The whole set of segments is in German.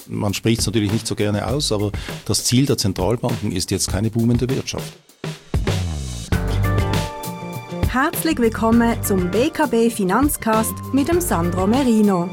man spricht es natürlich nicht so gerne aus, aber das Ziel der Zentralbanken ist jetzt keine boomende Wirtschaft. Herzlich willkommen zum BKB Finanzcast mit dem Sandro Merino.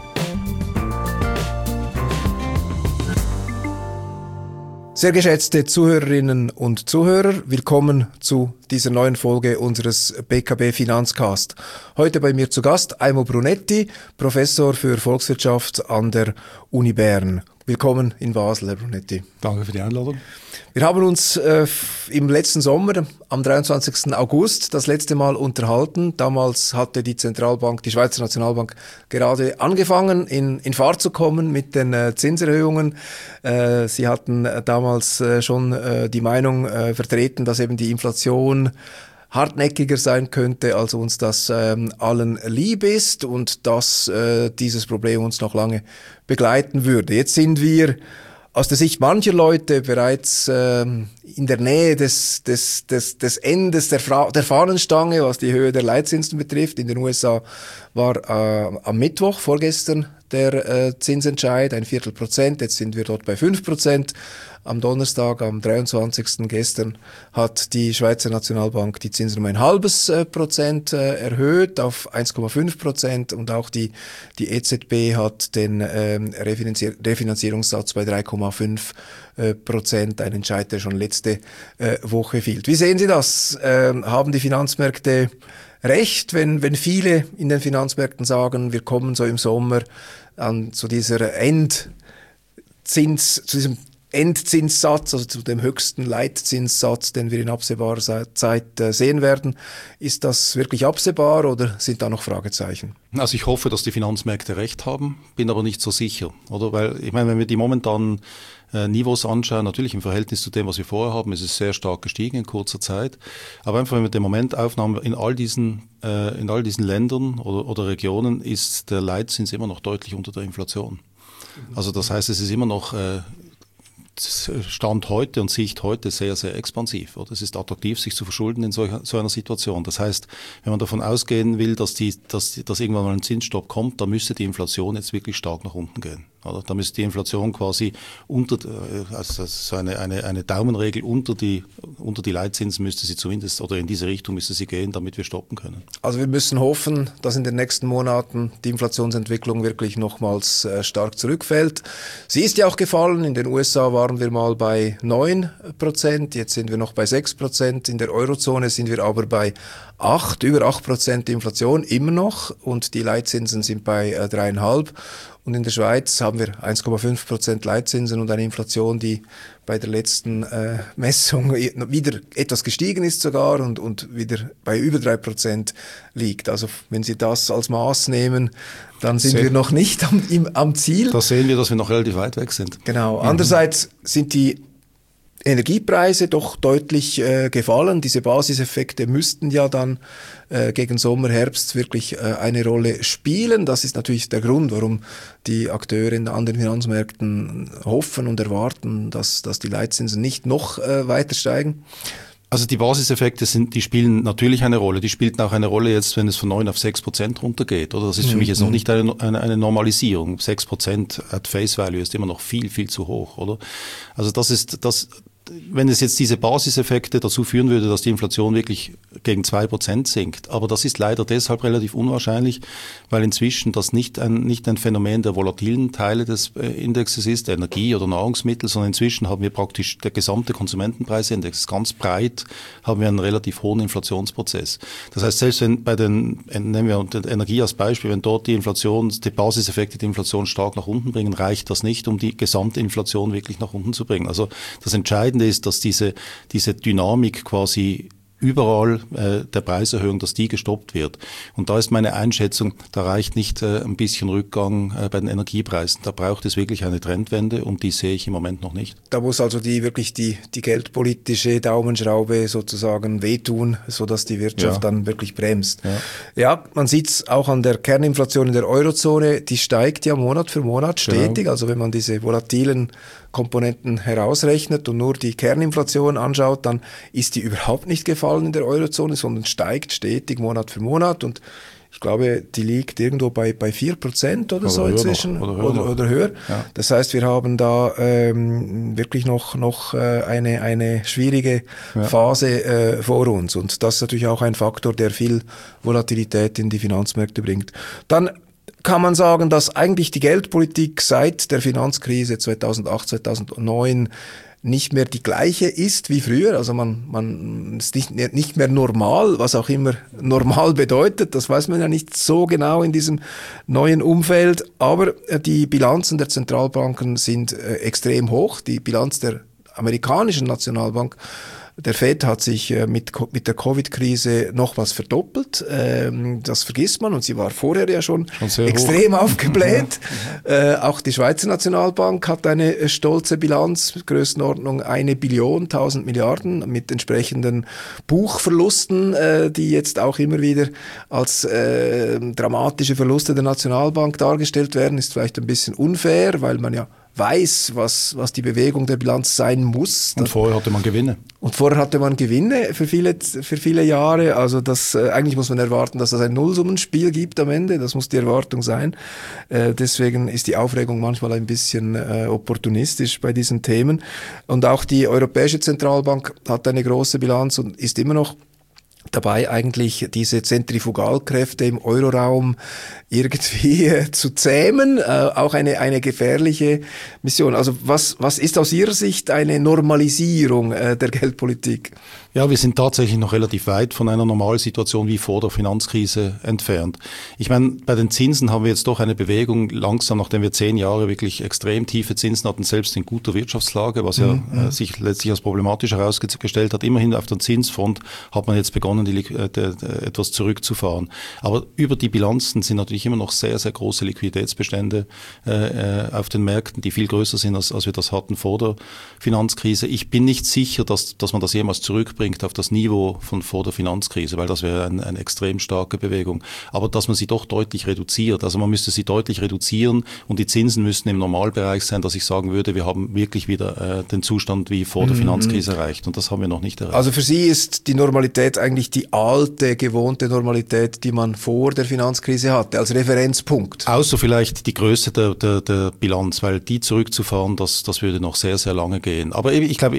Sehr geschätzte Zuhörerinnen und Zuhörer, willkommen zu dieser neuen Folge unseres BKB Finanzcast. Heute bei mir zu Gast Aimo Brunetti, Professor für Volkswirtschaft an der Uni Bern. Willkommen in Basel, Herr Brunetti. Danke für die Einladung. Wir haben uns im letzten Sommer, am 23. August, das letzte Mal unterhalten. Damals hatte die Schweizer Nationalbank, gerade angefangen, in Fahrt zu kommen mit den Zinserhöhungen. Sie hatten damals schon die Meinung vertreten, dass eben die Inflation hartnäckiger sein könnte, als uns das allen lieb ist und dass dieses Problem uns noch lange begleiten würde. Jetzt sind wir aus der Sicht mancher Leute bereits in der Nähe des Endes der Fahnenstange, was die Höhe der Leitzinsen betrifft. In den USA war am Mittwoch, vorgestern, der Zinsentscheid, 0,25%. Jetzt sind wir dort bei 5%. Am Donnerstag, am 23. gestern, hat die Schweizer Nationalbank die Zinsen um 0,5% erhöht auf 1,5% und auch die EZB hat den Refinanzierungssatz bei 3,5%, ein Entscheid, der schon letzte Woche fiel. Wie sehen Sie das? Haben die Finanzmärkte recht, wenn viele in den Finanzmärkten sagen, wir kommen so im Sommer zu diesem Endzinssatz, also zu dem höchsten Leitzinssatz, den wir in absehbarer Zeit sehen werden. Ist das wirklich absehbar oder sind da noch Fragezeichen? Also ich hoffe, dass die Finanzmärkte recht haben, bin aber nicht so sicher, oder? Weil, ich meine, wenn wir die momentanen Niveaus anschauen, natürlich im Verhältnis zu dem, was wir vorher haben, ist es sehr stark gestiegen in kurzer Zeit. Aber einfach, wenn wir den Moment aufnehmen, in all diesen Ländern oder Regionen ist der Leitzins immer noch deutlich unter der Inflation. Also das heißt, es ist immer noch Stand heute und Sicht heute sehr, sehr expansiv. Oder? Es ist attraktiv, sich zu verschulden in so einer Situation. Das heißt, wenn man davon ausgehen will, dass irgendwann mal ein Zinsstopp kommt, dann müsste die Inflation jetzt wirklich stark nach unten gehen. Oder? Da müsste die Inflation quasi also so eine Daumenregel unter die Leitzinsen müsste sie zumindest, oder in diese Richtung müsste sie gehen, damit wir stoppen können. Also wir müssen hoffen, dass in den nächsten Monaten die Inflationsentwicklung wirklich nochmals stark zurückfällt. Sie ist ja auch gefallen. In den USA waren wir mal bei 9%, jetzt sind wir noch bei 6%. In der Eurozone sind wir aber bei über 8% Inflation immer noch und die Leitzinsen sind bei 3,5%. Und in der Schweiz haben wir 1,5% Leitzinsen und eine Inflation, die bei der letzten Messung wieder etwas gestiegen ist sogar und wieder bei über 3% liegt. Also wenn Sie das als Maß nehmen, dann sind wir noch nicht am Ziel. Da sehen wir, dass wir noch relativ weit weg sind. Genau. Andererseits sind die Energiepreise doch deutlich gefallen. Diese Basiseffekte müssten ja dann gegen Sommer, Herbst wirklich eine Rolle spielen. Das ist natürlich der Grund, warum die Akteure in anderen Finanzmärkten hoffen und erwarten, dass die Leitzinsen nicht noch weiter steigen. Also die Basiseffekte die spielen natürlich eine Rolle. Die spielten auch eine Rolle jetzt, wenn es von 9 auf 6% runtergeht. Oder das ist für mich jetzt noch nicht eine Normalisierung. 6% at Face Value ist immer noch viel, viel zu hoch, oder? Also wenn es jetzt diese Basiseffekte dazu führen würde, dass die Inflation wirklich gegen 2% sinkt. Aber das ist leider deshalb relativ unwahrscheinlich, weil inzwischen das nicht ein Phänomen der volatilen Teile des Indexes ist, Energie oder Nahrungsmittel, sondern inzwischen haben wir praktisch der gesamte Konsumentenpreisindex ganz breit, haben wir einen relativ hohen Inflationsprozess. Das heißt, selbst wenn nehmen wir die Energie als Beispiel, wenn dort die Basiseffekte die Inflation stark nach unten bringen, reicht das nicht, um die gesamte Inflation wirklich nach unten zu bringen. Also das Entscheidende ist, dass diese Dynamik quasi überall der Preiserhöhung, dass die gestoppt wird. Und da ist meine Einschätzung, da reicht nicht ein bisschen Rückgang bei den Energiepreisen. Da braucht es wirklich eine Trendwende und die sehe ich im Moment noch nicht. Da muss also die geldpolitische Daumenschraube sozusagen wehtun, sodass die Wirtschaft dann wirklich bremst. Ja, man sieht es auch an der Kerninflation in der Eurozone, die steigt ja Monat für Monat stetig. Genau. Also wenn man diese volatilen Komponenten herausrechnet und nur die Kerninflation anschaut, dann ist die überhaupt nicht gefallen in der Eurozone, sondern steigt stetig Monat für Monat. Und Ich glaube, die liegt irgendwo bei 4% oder so inzwischen oder höher. Ja. Das heißt, wir haben da wirklich noch eine schwierige Phase vor uns. Und das ist natürlich auch ein Faktor, der viel Volatilität in die Finanzmärkte bringt. Dann kann man sagen, dass eigentlich die Geldpolitik seit der Finanzkrise 2008, 2009 nicht mehr die gleiche ist wie früher. Also man ist nicht mehr normal, was auch immer normal bedeutet. Das weiß man ja nicht so genau in diesem neuen Umfeld. Aber die Bilanzen der Zentralbanken sind extrem hoch. Die Bilanz der amerikanischen Nationalbank, der Fed, hat sich mit der Covid-Krise nochmals verdoppelt. Das vergisst man, und sie war vorher ja schon extrem aufgebläht. Auch die Schweizer Nationalbank hat eine stolze Bilanz, Größenordnung 1 Billion, 1000 Milliarden, mit entsprechenden Buchverlusten, die jetzt auch immer wieder als dramatische Verluste der Nationalbank dargestellt werden. Ist vielleicht ein bisschen unfair, weil man ja weiß, was die Bewegung der Bilanz sein muss. Und vorher hatte man Gewinne. Und vorher hatte man Gewinne für viele Jahre. Also eigentlich muss man erwarten, dass es ein Nullsummenspiel gibt am Ende. Das muss die Erwartung sein. Deswegen ist die Aufregung manchmal ein bisschen opportunistisch bei diesen Themen. Und auch die Europäische Zentralbank hat eine große Bilanz und ist immer noch dabei, eigentlich diese Zentrifugalkräfte im Euroraum irgendwie zu zähmen, auch eine gefährliche Mission. Also was ist aus Ihrer Sicht eine Normalisierung der Geldpolitik? Ja, wir sind tatsächlich noch relativ weit von einer Normalsituation wie vor der Finanzkrise entfernt. Ich meine, bei den Zinsen haben wir jetzt doch eine Bewegung langsam, nachdem wir 10 Jahre wirklich extrem tiefe Zinsen hatten, selbst in guter Wirtschaftslage, was sich letztlich als problematisch herausgestellt hat. Immerhin auf der Zinsfront hat man jetzt begonnen, etwas zurückzufahren. Aber über die Bilanzen sind natürlich immer noch sehr, sehr große Liquiditätsbestände auf den Märkten, die viel größer sind, als wir das hatten vor der Finanzkrise. Ich bin nicht sicher, dass man das jemals zurückbringt auf das Niveau von vor der Finanzkrise, weil das wäre eine extrem starke Bewegung. Aber dass man sie doch deutlich reduziert. Also man müsste sie deutlich reduzieren und die Zinsen müssten im Normalbereich sein, dass ich sagen würde, wir haben wirklich wieder den Zustand wie vor der Finanzkrise erreicht. Und das haben wir noch nicht erreicht. Also für Sie ist die Normalität eigentlich die alte, gewohnte Normalität, die man vor der Finanzkrise hatte, als Referenzpunkt? Außer vielleicht die Größe der Bilanz, weil die zurückzufahren, das würde noch sehr, sehr lange gehen. Aber ich glaube,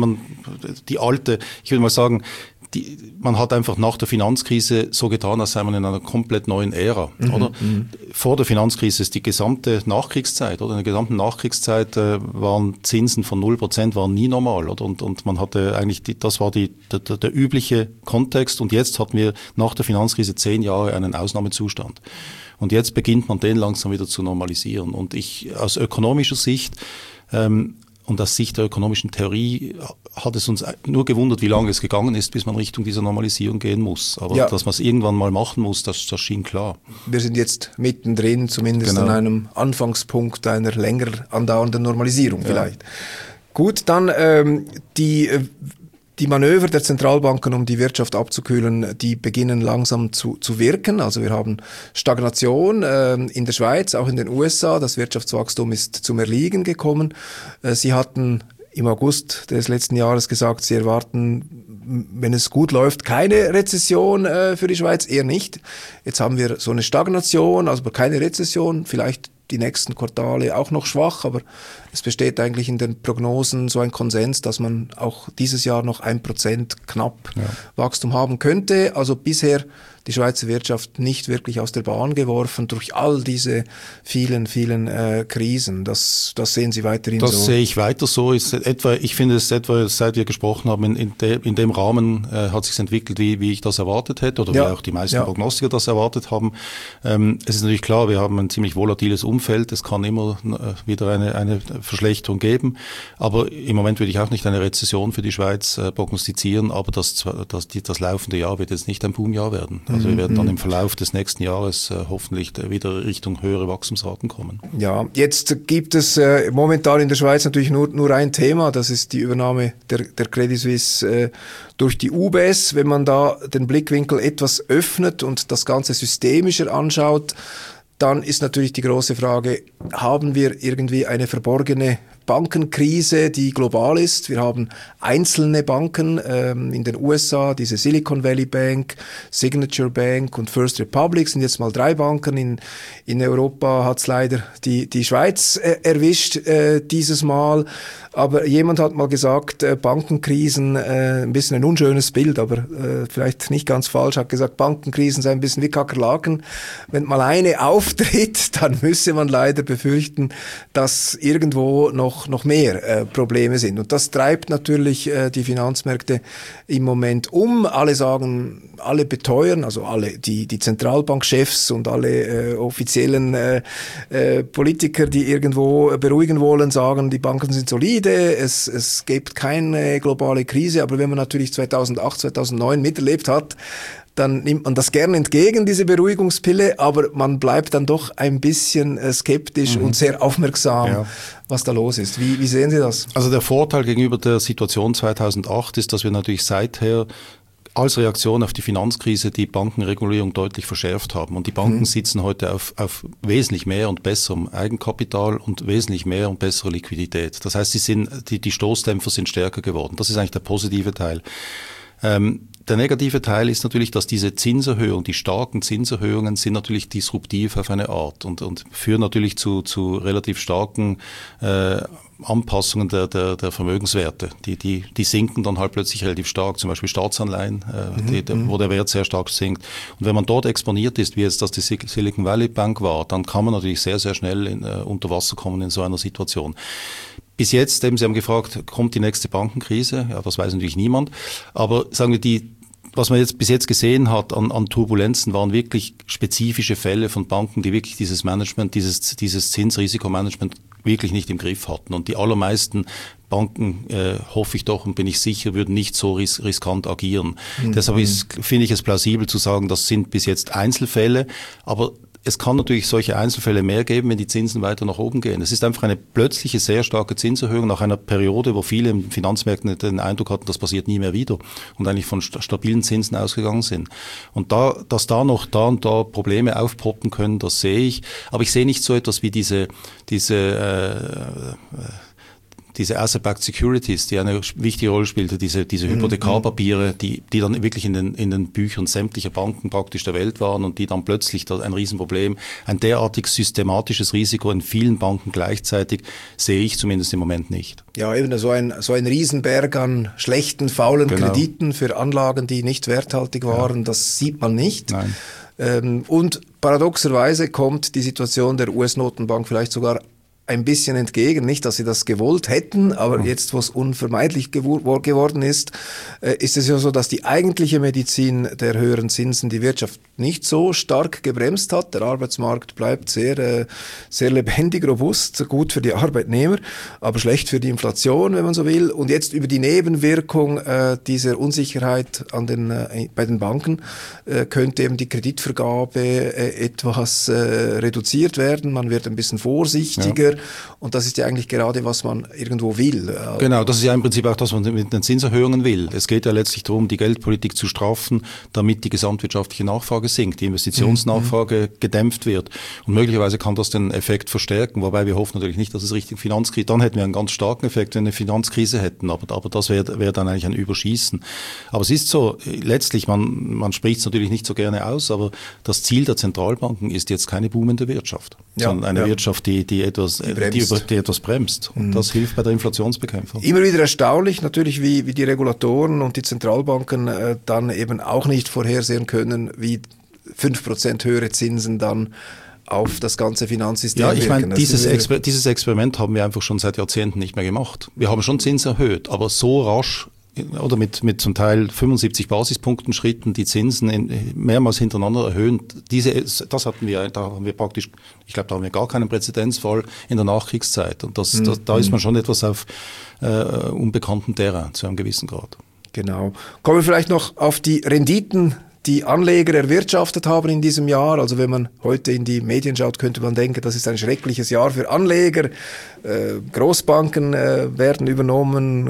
ich würde mal sagen, man hat einfach nach der Finanzkrise so getan, als sei man in einer komplett neuen Ära, oder? Vor der Finanzkrise ist die gesamte Nachkriegszeit, oder? In der gesamten Nachkriegszeit waren Zinsen von 0%, waren nie normal, oder? Und man hatte eigentlich, das war der übliche Kontext, und jetzt hatten wir nach der Finanzkrise 10 Jahre einen Ausnahmezustand. Und jetzt beginnt man den langsam wieder zu normalisieren. Und aus ökonomischer Sicht, und aus Sicht der ökonomischen Theorie hat es uns nur gewundert, wie lange es gegangen ist, bis man Richtung dieser Normalisierung gehen muss. Aber dass man es irgendwann mal machen muss, das schien klar. Wir sind jetzt mittendrin, zumindest an einem Anfangspunkt einer länger andauernden Normalisierung vielleicht. Gut, dann die Manöver der Zentralbanken, um die Wirtschaft abzukühlen, die beginnen langsam zu wirken. Also wir haben Stagnation in der Schweiz, auch in den USA. Das Wirtschaftswachstum ist zum Erliegen gekommen. Sie hatten im August des letzten Jahres gesagt, Sie erwarten, wenn es gut läuft, keine Rezession für die Schweiz, eher nicht. Jetzt haben wir so eine Stagnation, also keine Rezession, vielleicht die nächsten Quartale auch noch schwach, aber es besteht eigentlich in den Prognosen so ein Konsens, dass man auch dieses Jahr noch 1% knapp Wachstum haben könnte. Also bisher die Schweizer Wirtschaft nicht wirklich aus der Bahn geworfen durch all diese vielen Krisen. Das sehen Sie weiterhin so? Das sehe ich weiter so. Ich finde es etwa, seit wir gesprochen haben, in dem Rahmen hat sich entwickelt, wie ich das erwartet hätte, oder wie auch die meisten Prognostiker das erwartet haben. Es ist natürlich klar, wir haben ein ziemlich volatiles Umfeld. Es kann immer wieder eine Verschlechterung geben. Aber im Moment würde ich auch nicht eine Rezession für die Schweiz prognostizieren, aber das laufende Jahr wird jetzt nicht ein Boomjahr werden. Also wir werden dann im Verlauf des nächsten Jahres hoffentlich wieder Richtung höhere Wachstumsraten kommen. Ja, jetzt gibt es momentan in der Schweiz natürlich nur ein Thema, das ist die Übernahme der Credit Suisse durch die UBS. Wenn man da den Blickwinkel etwas öffnet und das Ganze systemischer anschaut, dann ist natürlich die große Frage, haben wir irgendwie eine verborgene Bankenkrise, die global ist. Wir haben einzelne Banken in den USA, diese Silicon Valley Bank, Signature Bank und First Republic sind jetzt mal 3 Banken. In Europa hat's leider die Schweiz erwischt dieses Mal. Aber jemand hat mal gesagt, Bankenkrisen, ein bisschen ein unschönes Bild, aber vielleicht nicht ganz falsch, hat gesagt, Bankenkrisen seien ein bisschen wie Kakerlaken. Wenn mal eine auftritt, dann müsse man leider befürchten, dass irgendwo noch mehr Probleme sind. Und das treibt natürlich die Finanzmärkte im Moment um. Alle sagen, alle beteuern, also alle, die Zentralbankchefs und alle offiziellen Politiker, die irgendwo beruhigen wollen, sagen, die Banken sind solide, es gibt keine globale Krise, aber wenn man natürlich 2008, 2009 miterlebt hat, dann nimmt man das gerne entgegen, diese Beruhigungspille, aber man bleibt dann doch ein bisschen skeptisch und sehr aufmerksam, was da los ist. Wie sehen Sie das? Also der Vorteil gegenüber der Situation 2008 ist, dass wir natürlich seither als Reaktion auf die Finanzkrise die Bankenregulierung deutlich verschärft haben. Und die Banken sitzen heute auf wesentlich mehr und besserem Eigenkapital und wesentlich mehr und bessere Liquidität. Das heißt, die Stoßdämpfer sind stärker geworden. Das ist eigentlich der positive Teil. Der negative Teil ist natürlich, dass diese Zinserhöhungen, die starken Zinserhöhungen sind natürlich disruptiv auf eine Art und führen natürlich zu relativ starken Anpassungen der Vermögenswerte. Die sinken dann halt plötzlich relativ stark, zum Beispiel Staatsanleihen, wo der Wert sehr stark sinkt. Und wenn man dort exponiert ist, wie jetzt das die Silicon Valley Bank war, dann kann man natürlich sehr, sehr schnell unter Wasser kommen in so einer Situation. Bis jetzt, Sie haben gefragt, kommt die nächste Bankenkrise? Ja, das weiß natürlich niemand. Aber sagen wir, was man bis jetzt gesehen hat an Turbulenzen, waren wirklich spezifische Fälle von Banken, die wirklich dieses Management, dieses Zinsrisikomanagement wirklich nicht im Griff hatten. Und die allermeisten Banken, hoffe ich doch und bin ich sicher, würden nicht so riskant agieren. Deshalb finde ich es plausibel zu sagen, das sind bis jetzt Einzelfälle, aber es kann natürlich solche Einzelfälle mehr geben, wenn die Zinsen weiter nach oben gehen. Es ist einfach eine plötzliche, sehr starke Zinserhöhung nach einer Periode, wo viele im Finanzmärkten den Eindruck hatten, das passiert nie mehr wieder und eigentlich von stabilen Zinsen ausgegangen sind. Und dass da noch da und da Probleme aufpoppen können, das sehe ich. Aber ich sehe nicht so etwas wie diese Asset-Backed Securities, die eine wichtige Rolle spielte, diese Hypothekarpapiere, die dann wirklich in den Büchern sämtlicher Banken praktisch der Welt waren und die dann plötzlich ein Riesenproblem, ein derartig systematisches Risiko in vielen Banken gleichzeitig, sehe ich zumindest im Moment nicht. Ja, eben so ein Riesenberg an schlechten, faulen Krediten für Anlagen, die nicht werthaltig waren, das sieht man nicht. Nein. Und paradoxerweise kommt die Situation der US-Notenbank vielleicht sogar ein bisschen entgegen, nicht, dass sie das gewollt hätten, aber jetzt, wo es unvermeidlich geworden ist, ist es ja so, dass die eigentliche Medizin der höheren Zinsen die Wirtschaft nicht so stark gebremst hat. Der Arbeitsmarkt bleibt sehr, sehr lebendig, robust, gut für die Arbeitnehmer, aber schlecht für die Inflation, wenn man so will. Und jetzt über die Nebenwirkung dieser Unsicherheit bei den Banken könnte eben die Kreditvergabe etwas reduziert werden. Man wird ein bisschen vorsichtiger. Und das ist ja eigentlich gerade, was man irgendwo will. Genau, das ist ja im Prinzip auch das, was man mit den Zinserhöhungen will. Es geht ja letztlich darum, die Geldpolitik zu straffen, damit die gesamtwirtschaftliche Nachfrage sinkt, die Investitionsnachfrage gedämpft wird. Und möglicherweise kann das den Effekt verstärken, wobei wir hoffen natürlich nicht, dass es Richtung Finanzkrise, dann hätten wir einen ganz starken Effekt, wenn wir eine Finanzkrise hätten, aber das wäre dann eigentlich ein Überschießen. Aber es ist so, letztlich, man spricht es natürlich nicht so gerne aus, aber das Ziel der Zentralbanken ist jetzt keine boomende Wirtschaft, sondern eine Wirtschaft, die etwas bremst. Und das hilft bei der Inflationsbekämpfung. Immer wieder erstaunlich natürlich, wie die Regulatoren und die Zentralbanken dann eben auch nicht vorhersehen können, wie 5% höhere Zinsen dann auf das ganze Finanzsystem wirken. Ja, ich meine, dieses Experiment haben wir einfach schon seit Jahrzehnten nicht mehr gemacht. Wir haben schon Zins erhöht, aber so rasch oder mit zum Teil 75 Basispunkten Schritten die Zinsen mehrmals hintereinander erhöhen. Da haben wir praktisch, ich glaube, da haben wir gar keinen Präzedenzfall in der Nachkriegszeit. Und da ist man schon etwas auf unbekanntem Terrain zu einem gewissen Grad. Genau. Kommen wir vielleicht noch auf die Renditen, die Anleger erwirtschaftet haben in diesem Jahr. Also wenn man heute in die Medien schaut, könnte man denken, das ist ein schreckliches Jahr für Anleger. Großbanken werden übernommen,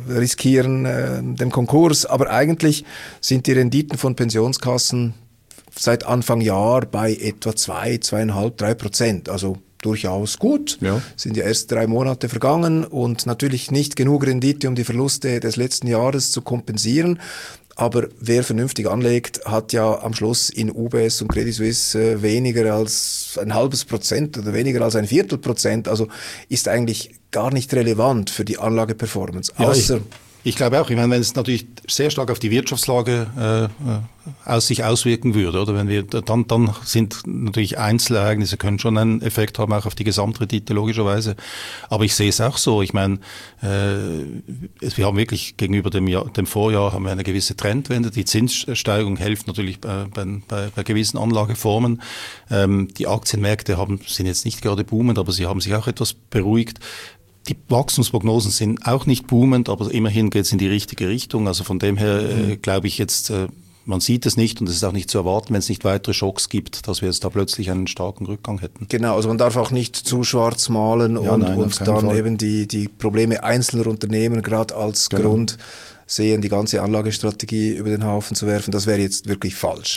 riskieren den Konkurs. Aber eigentlich sind die Renditen von Pensionskassen seit Anfang Jahr bei etwa 2,5, 3%. Also durchaus gut. Ja. Sind ja erst 3 Monate vergangen und natürlich nicht genug Rendite, um die Verluste des letzten Jahres zu kompensieren. Aber wer vernünftig anlegt, hat ja am Schluss in UBS und Credit Suisse weniger als 0,5% oder weniger als 1/4%. Also ist eigentlich gar nicht relevant für die Anlageperformance. Außer ich glaube auch, ich meine, wenn es natürlich sehr stark auf die Wirtschaftslage sich auswirken würde, oder wenn wir dann sind natürlich Einzelereignisse können schon einen Effekt haben, auch auf die Gesamtrendite logischerweise. Aber ich sehe es auch so. Ich meine, wir haben wirklich gegenüber dem Vorjahr haben wir eine gewisse Trendwende. Die Zinssteigerung hilft natürlich bei gewissen Anlageformen. Die Aktienmärkte sind jetzt nicht gerade boomend, aber sie haben sich auch etwas beruhigt. Die Wachstumsprognosen sind auch nicht boomend, aber immerhin geht es in die richtige Richtung. Also von dem her glaube ich jetzt, man sieht es nicht und es ist auch nicht zu erwarten, wenn es nicht weitere Schocks gibt, dass wir jetzt da plötzlich einen starken Rückgang hätten. Genau, also man darf auch nicht zu schwarz malen und dann Fall. Eben die Probleme einzelner Unternehmen gerade als Grund sehen, die ganze Anlagestrategie über den Haufen zu werfen. Das wäre jetzt wirklich falsch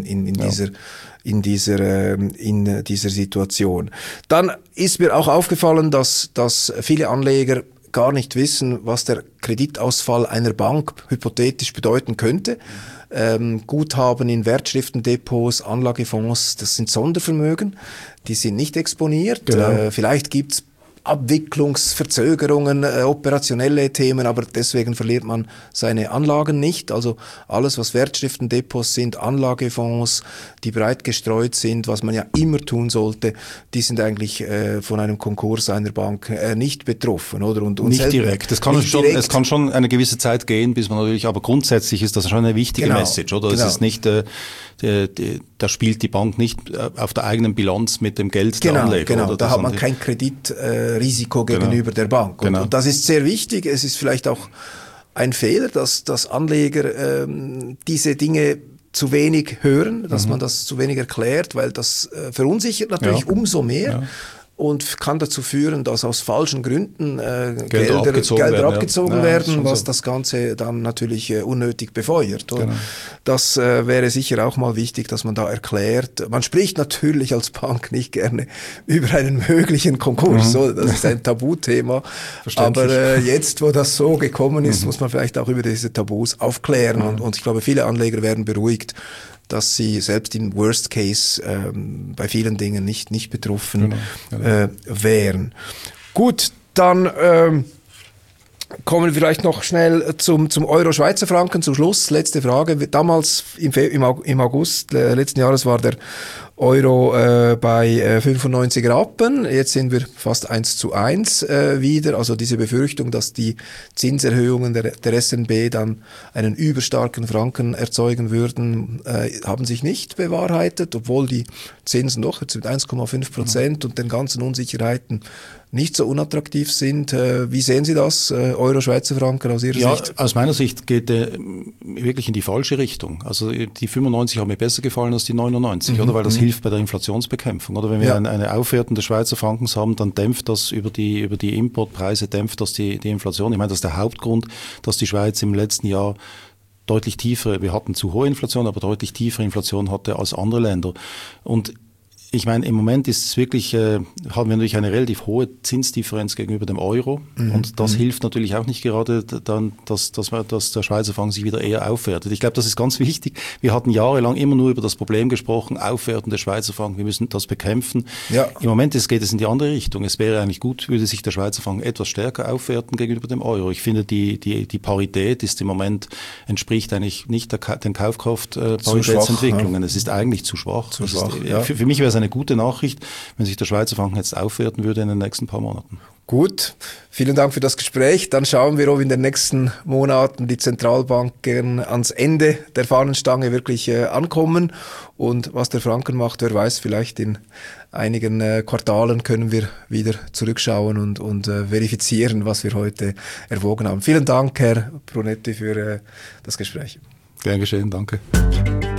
in dieser Situation. Dann ist mir auch aufgefallen, dass viele Anleger gar nicht wissen, was der Kreditausfall einer Bank hypothetisch bedeuten könnte. Guthaben in Wertschriftendepots, Anlagefonds, das sind Sondervermögen, die sind nicht exponiert. Genau. Vielleicht gibt's Abwicklungsverzögerungen, operationelle Themen, aber deswegen verliert man seine Anlagen nicht. Also alles, was Wertschriftendepots sind, Anlagefonds, die breit gestreut sind, was man ja immer tun sollte, die sind eigentlich von einem Konkurs einer Bank nicht betroffen, oder? Und nicht direkt. Es kann schon eine gewisse Zeit gehen, bis man natürlich, aber grundsätzlich ist das schon eine wichtige Message, oder? Es ist nicht, da spielt die Bank nicht auf der eigenen Bilanz mit dem Geld der Anleger. Genau, oder? Da hat man kein Kreditrisiko gegenüber der Bank. Und das ist sehr wichtig. Es ist vielleicht auch ein Fehler, dass Anleger diese Dinge zu wenig hören, dass man das zu wenig erklärt, weil das verunsichert natürlich umso mehr. Ja. Und kann dazu führen, dass aus falschen Gründen Gelder abgezogen werden, was das Ganze dann natürlich unnötig befeuert. Genau. Das wäre sicher auch mal wichtig, dass man da erklärt. Man spricht natürlich als Bank nicht gerne über einen möglichen Konkurs. So, das ist ein Tabuthema. Aber jetzt, wo das so gekommen ist, muss man vielleicht auch über diese Tabus aufklären. Und ich glaube, viele Anleger werden beruhigt, dass sie selbst im Worst Case bei vielen Dingen nicht betroffen wären. Gut, dann kommen wir vielleicht noch schnell zum Euro-Schweizer Franken zum Schluss. Letzte Frage. Damals im August letzten Jahres war der Euro bei 95 Rappen. Jetzt sind wir fast 1:1 wieder. Also diese Befürchtung, dass die Zinserhöhungen der SNB dann einen überstarken Franken erzeugen würden, haben sich nicht bewahrheitet, obwohl die Zinsen doch jetzt mit 1,5% und den ganzen Unsicherheiten nicht so unattraktiv sind. Wie sehen Sie das, Euro-Schweizer Franken aus Ihrer Sicht? Ja, aus meiner Sicht geht wirklich in die falsche Richtung. Also die 95 haben mir besser gefallen als die 99, oder? Weil das hilft bei der Inflationsbekämpfung. Oder wenn wir eine Aufwertung des Schweizer Frankens haben, dann dämpft das über die Importpreise, dämpft das die Inflation. Ich meine, das ist der Hauptgrund, dass die Schweiz im letzten Jahr deutlich tiefer, wir hatten zu hohe Inflation, aber deutlich tiefere Inflation hatte als andere Länder. Und ich meine, im Moment ist es wirklich, haben wir natürlich eine relativ hohe Zinsdifferenz gegenüber dem Euro und das hilft natürlich auch nicht gerade dann, dass der Schweizer Franken sich wieder eher aufwertet. Ich glaube, das ist ganz wichtig. Wir hatten jahrelang immer nur über das Problem gesprochen, Aufwerten der Schweizer Franken, wir müssen das bekämpfen. Ja. Im Moment geht es in die andere Richtung. Es wäre eigentlich gut, würde sich der Schweizer Franken etwas stärker aufwerten gegenüber dem Euro. Ich finde, die Parität ist im Moment, entspricht eigentlich nicht den Kaufkraft-Paritätsentwicklungen. Es ist eigentlich zu schwach. Für mich wäre es eine gute Nachricht, wenn sich der Schweizer Franken jetzt aufwerten würde in den nächsten paar Monaten. Gut, vielen Dank für das Gespräch. Dann schauen wir, ob in den nächsten Monaten die Zentralbanken ans Ende der Fahnenstange wirklich ankommen. Und was der Franken macht, wer weiß, vielleicht in einigen Quartalen können wir wieder zurückschauen und verifizieren, was wir heute erwogen haben. Vielen Dank, Herr Brunetti, für das Gespräch. Gern geschehen, danke.